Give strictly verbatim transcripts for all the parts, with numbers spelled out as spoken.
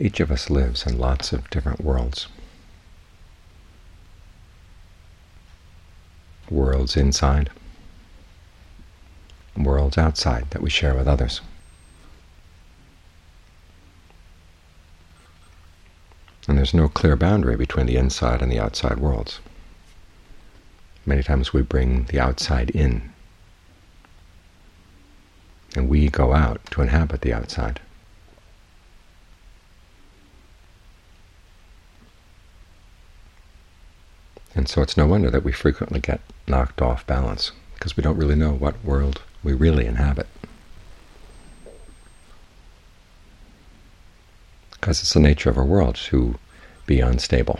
Each of us lives in lots of different worlds. Worlds inside, worlds outside that we share with others. And there's no clear boundary between the inside and the outside worlds. Many times we bring the outside in, and we go out to inhabit the outside. And so it's no wonder that we frequently get knocked off balance, because we don't really know what world we really inhabit. Because it's the nature of our world to be unstable.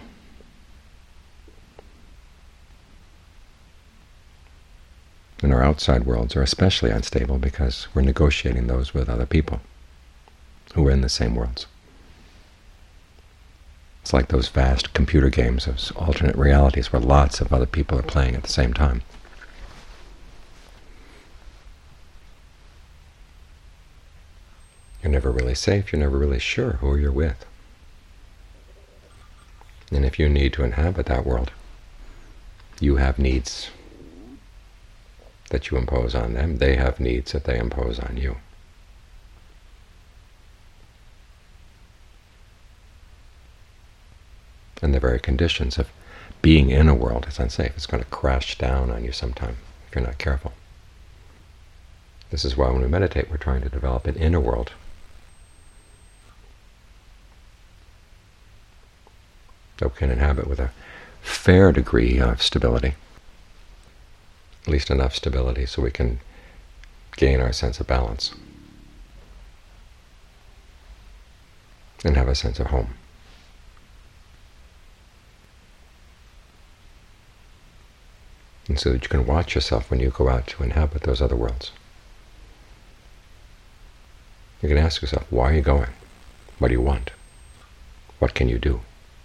And our outside worlds are especially unstable because we're negotiating those with other people who are in the same worlds. It's like those vast computer games, those alternate realities where lots of other people are playing at the same time. You're never really safe, you're never really sure who you're with. And if you need to inhabit that world, you have needs that you impose on them, they have needs that they impose on you. And the very conditions of being in a world is unsafe. It's going to crash down on you sometime if you're not careful. This is why when we meditate, we're trying to develop an inner world that we can inhabit with a fair degree of stability, at least enough stability so we can gain our sense of balance and have a sense of home. And so that you can watch yourself when you go out to inhabit those other worlds. You can ask yourself, why are you going? What do you want? What can you do?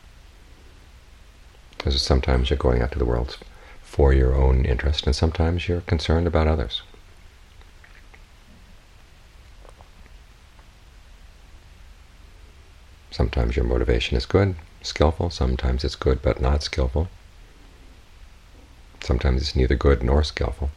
Because sometimes you're going out to the worlds for your own interest, and sometimes you're concerned about others. Sometimes your motivation is good, skillful. Sometimes it's good but not skillful. Sometimes it's neither good nor skillful.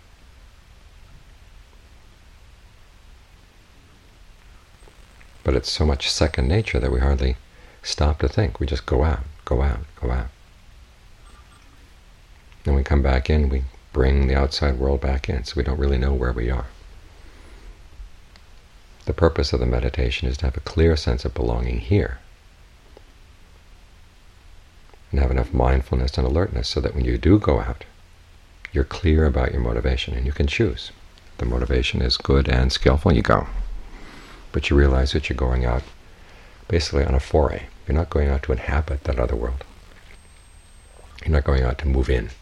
But it's so much second nature that we hardly stop to think. We just go out, go out, go out. Then we come back in, we bring the outside world back in, so we don't really know where we are. The purpose of the meditation is to have a clear sense of belonging here, and have enough mindfulness and alertness so that when you do go out, you're clear about your motivation, and you can choose. If the motivation is good and skillful, you go. But you realize that you're going out basically on a foray. You're not going out to inhabit that other world. You're not going out to move in.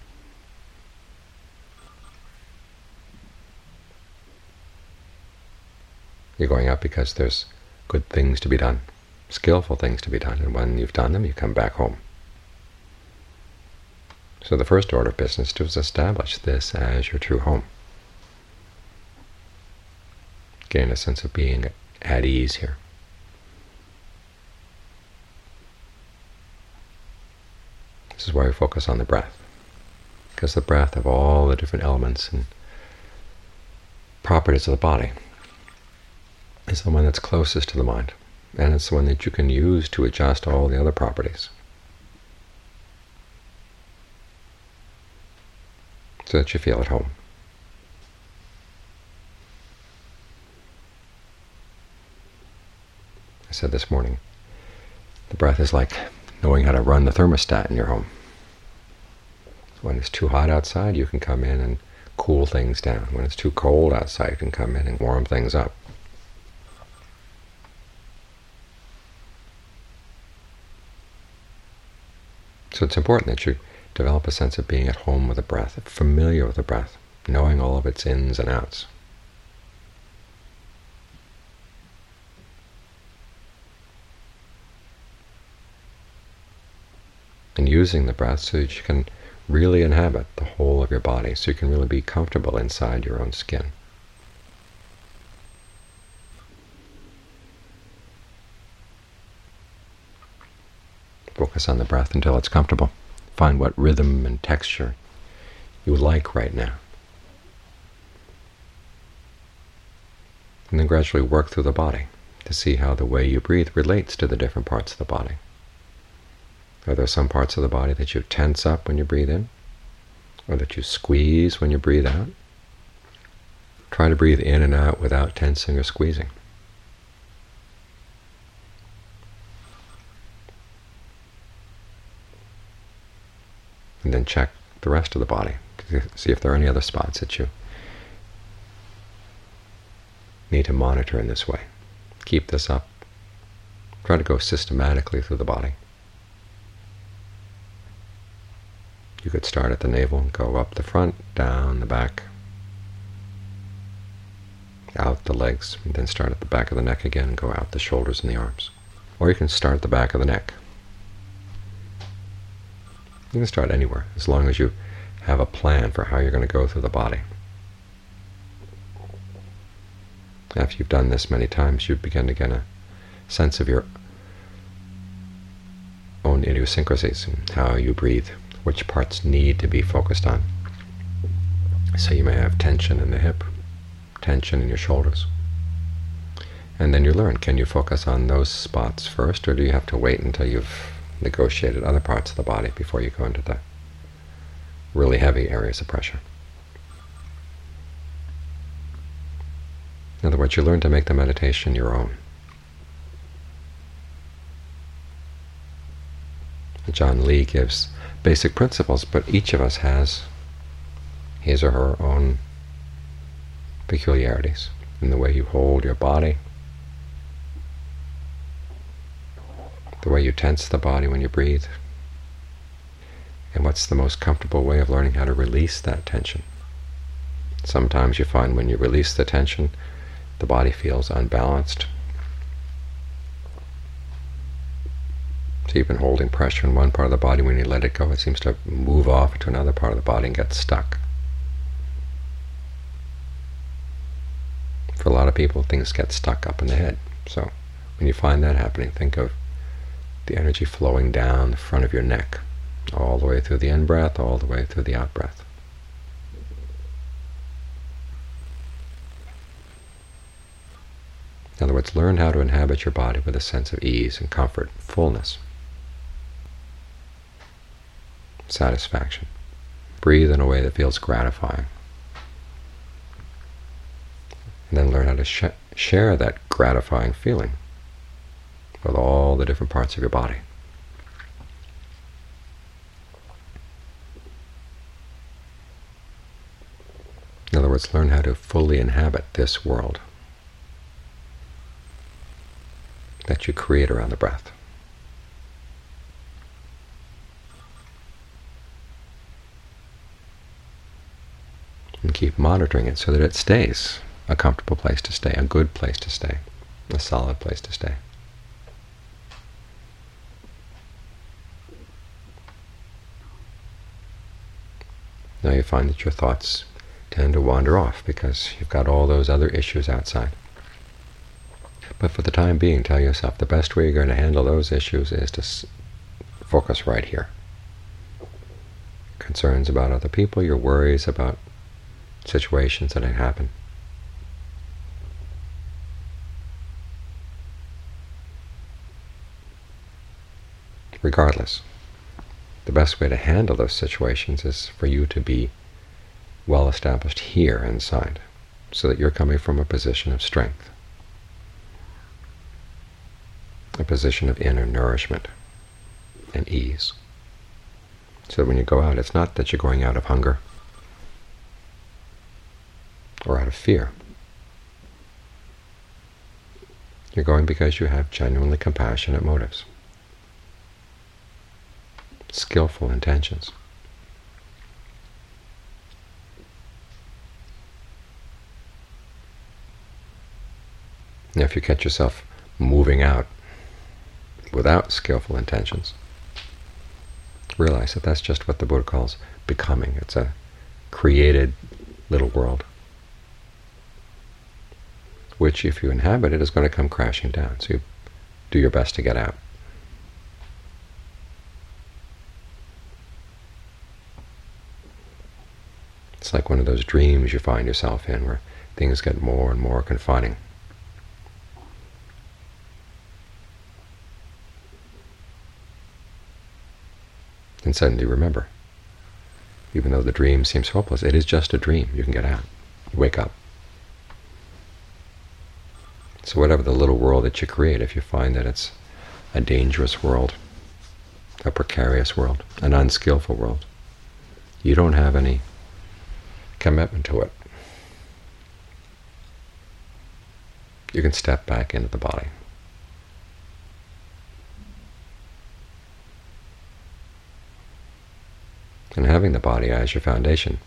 You're going out because there's good things to be done, skillful things to be done, and when you've done them, you come back home. So the first order of business is to establish this as your true home. Gain a sense of being at ease here. This is why we focus on the breath, because the breath of all the different elements and properties of the body is the one that's closest to the mind, and it's the one that you can use to adjust all the other properties, so that you feel at home. I said this morning, the breath is like knowing how to run the thermostat in your home. So when it's too hot outside, you can come in and cool things down. When it's too cold outside, you can come in and warm things up. So it's important that you develop a sense of being at home with the breath, familiar with the breath, knowing all of its ins and outs. And using the breath so that you can really inhabit the whole of your body, so you can really be comfortable inside your own skin. Focus on the breath until it's comfortable. Find what rhythm and texture you like right now. And then gradually work through the body to see how the way you breathe relates to the different parts of the body. Are there some parts of the body that you tense up when you breathe in, or that you squeeze when you breathe out? Try to breathe in and out without tensing or squeezing. And then check the rest of the body to see if there are any other spots that you need to monitor in this way. Keep this up. Try to go systematically through the body. You could start at the navel and go up the front, down the back, out the legs, and then start at the back of the neck again and go out the shoulders and the arms. Or you can start at the back of the neck. You can start anywhere, as long as you have a plan for how you're going to go through the body. After you've done this many times, you begin to get a sense of your own idiosyncrasies and how you breathe, which parts need to be focused on. So you may have tension in the hip, tension in your shoulders. And then you learn, can you focus on those spots first, or do you have to wait until you've negotiated other parts of the body before you go into the really heavy areas of pressure? In other words, you learn to make the meditation your own. John Lee gives basic principles, but each of us has his or her own peculiarities in the way you hold your body, the way you tense the body when you breathe, and what's the most comfortable way of learning how to release that tension. Sometimes you find when you release the tension, the body feels unbalanced. So you've been holding pressure in one part of the body. When you let it go, it seems to move off to another part of the body and get stuck. For a lot of people, things get stuck up in the head. So when you find that happening, think of the energy flowing down the front of your neck, all the way through the in-breath, all the way through the out-breath. In other words, learn how to inhabit your body with a sense of ease and comfort, fullness, satisfaction. Breathe in a way that feels gratifying. And then learn how to sh share that gratifying feeling with all the different parts of your body. In other words, learn how to fully inhabit this world that you create around the breath. And keep monitoring it so that it stays a comfortable place to stay, a good place to stay, a solid place to stay. Now you find that your thoughts tend to wander off because you've got all those other issues outside. But for the time being, tell yourself the best way you're going to handle those issues is to s focus right here. Concerns about other people, your worries about situations that had happened. Regardless, the best way to handle those situations is for you to be well established here inside, so that you're coming from a position of strength, a position of inner nourishment and ease. So that when you go out, it's not that you're going out of hunger or out of fear. You're going because you have genuinely compassionate motives, skillful intentions. Now, if you catch yourself moving out without skillful intentions, realize that that's just what the Buddha calls becoming. It's a created little world, which, if you inhabit it, is going to come crashing down. So you do your best to get out. It's like one of those dreams you find yourself in where things get more and more confining. And suddenly remember, even though the dream seems hopeless, it is just a dream. You can get out. You wake up. So whatever the little world that you create, if you find that it's a dangerous world, a precarious world, an unskillful world, you don't have any commitment to it. You can step back into the body. And having the body as your foundation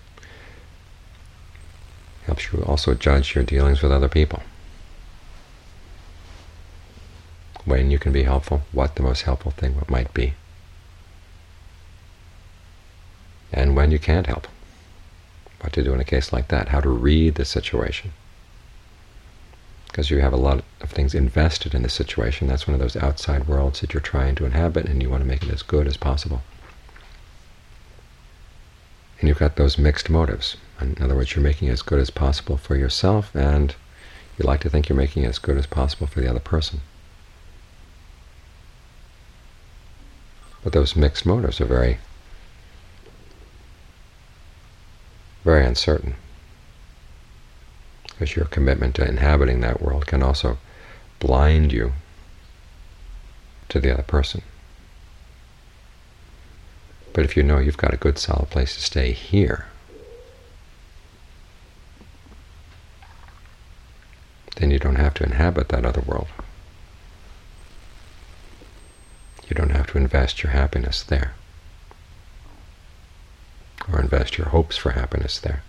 helps you also judge your dealings with other people. When you can be helpful, what the most helpful thing what might be, and when you can't help, what to do in a case like that, how to read the situation. Because you have a lot of things invested in the situation. That's one of those outside worlds that you're trying to inhabit, and you want to make it as good as possible. And you've got those mixed motives. In other words, you're making it as good as possible for yourself, and you like to think you're making it as good as possible for the other person. But those mixed motives are very, very uncertain, because your commitment to inhabiting that world can also blind you to the other person. But if you know you've got a good solid place to stay here, then you don't have to inhabit that other world. You don't have to invest your happiness there, or invest your hopes for happiness there.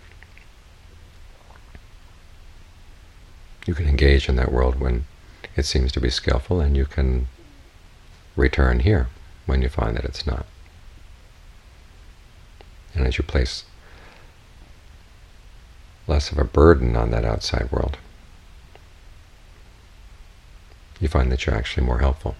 You can engage in that world when it seems to be skillful, and you can return here when you find that it's not. And as you place less of a burden on that outside world, you find that you're actually more helpful.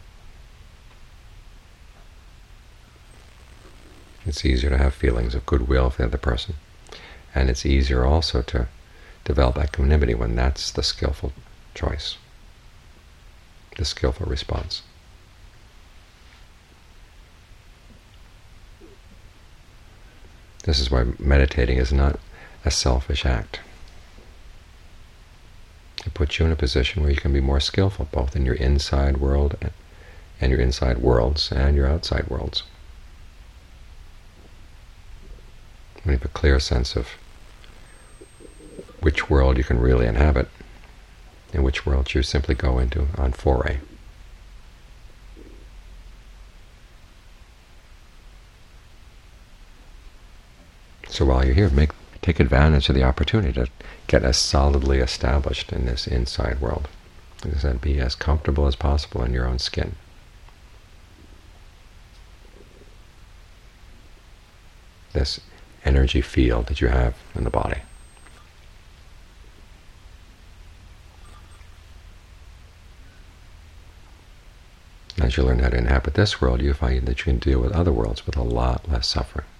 It's easier to have feelings of goodwill for the other person, and it's easier also to develop equanimity when that's the skillful choice, the skillful response. This is why meditating is not a selfish act. It puts you in a position where you can be more skillful, both in your inside world and your inside worlds and your outside worlds. When you have a clear sense of which world you can really inhabit and which world you simply go into on foray. So while you're here, make take advantage of the opportunity to get as solidly established in this inside world. As I said, be as comfortable as possible in your own skin. This energy field that you have in the body. As you learn how to inhabit this world, you find that you can deal with other worlds with a lot less suffering.